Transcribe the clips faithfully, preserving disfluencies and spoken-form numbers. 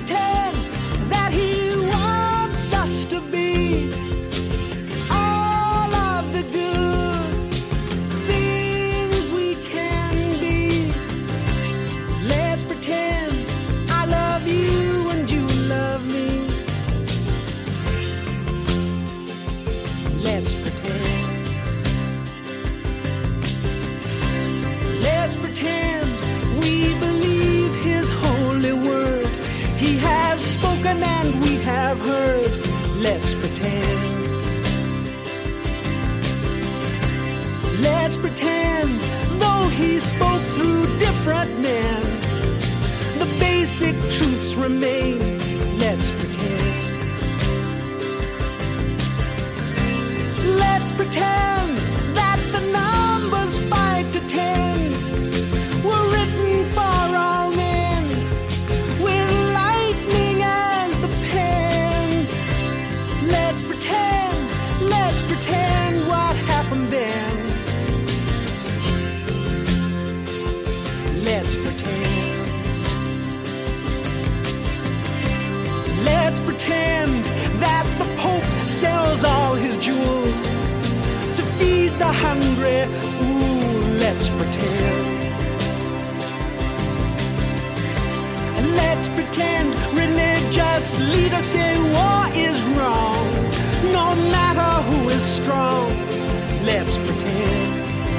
pretend that he wants us to be all of the good things we can be. Let's pretend I love you and you love me. Let's pretend. Let's pretend we believe his holy word. He has spoken and we have heard. Let's pretend. Let's pretend though he spoke through different men, the basic truths remain. Let's pretend. Let's pretend that the numbers five to ten were written for all men, with lightning as the pen. Let's pretend, let's pretend what happened then. Let's pretend. Let's pretend that the Pope sells all his jewels to feed the hungry. Ooh, let's pretend. And let's pretend religious leaders say war is wrong, no matter who is strong. Let's pretend.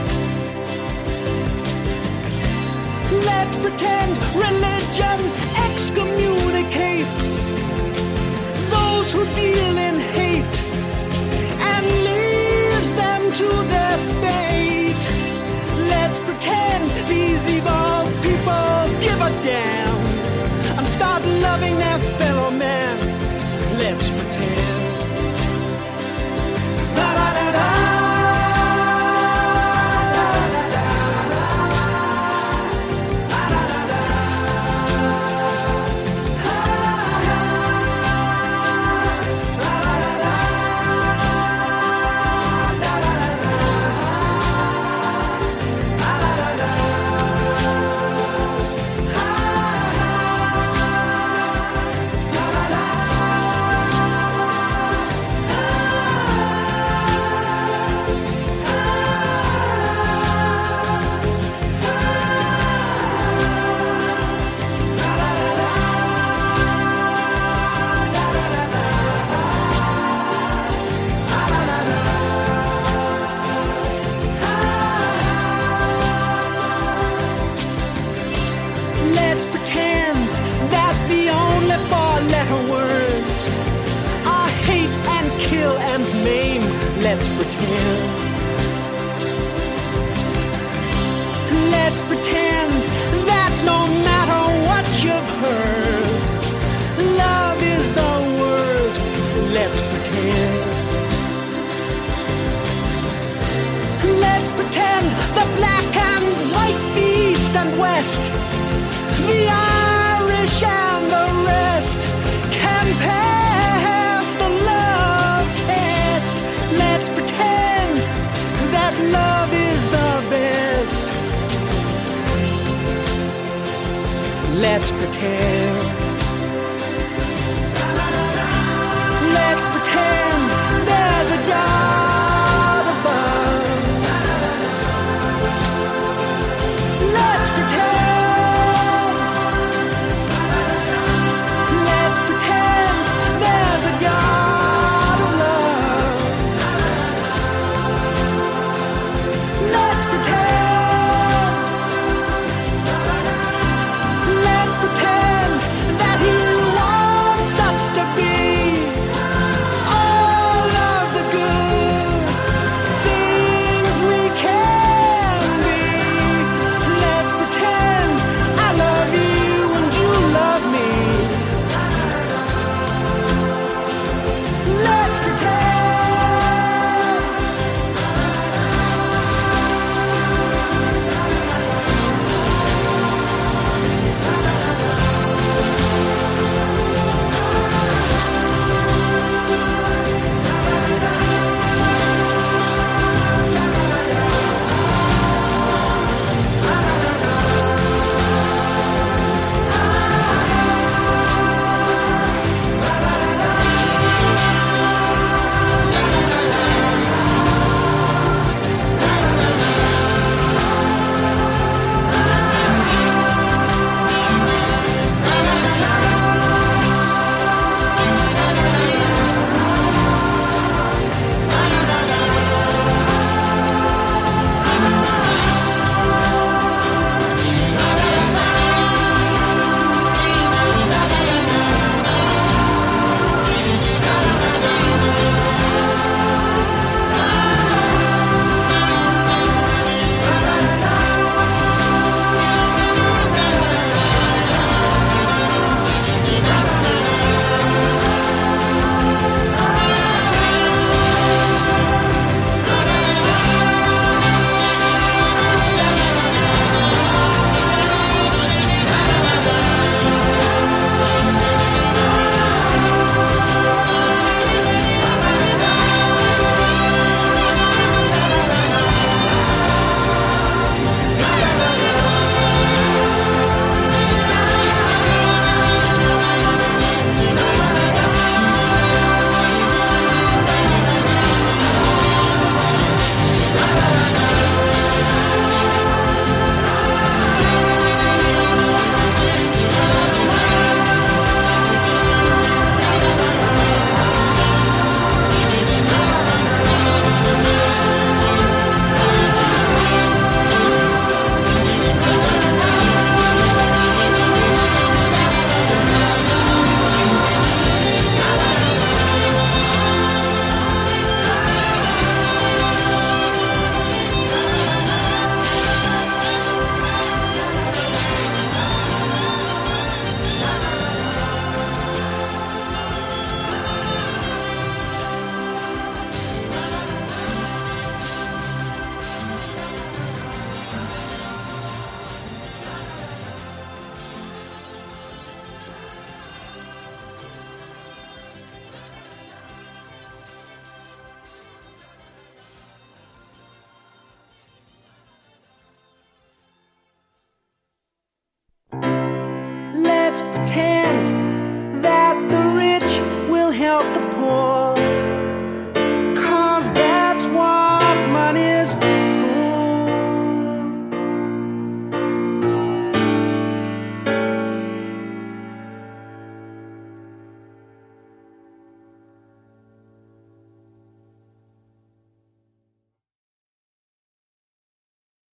Let's pretend religion excommunicates those who deal in hate and leaves them to their fate. Let's pretend these evil people give a damn and start loving their fellow man. Let's pretend. Da-da-da-da. Let's pretend. Let's pretend that no matter what you've heard, love is the word. Let's pretend. Let's pretend the black and white, the east and west, the Irish and the rest can pass the love test. Let's pretend that love is the best. Let's pretend. Let's pretend there's a God above. Let's pretend. Let's pretend there's a God of love. Let's pretend. Let's pretend let's pretend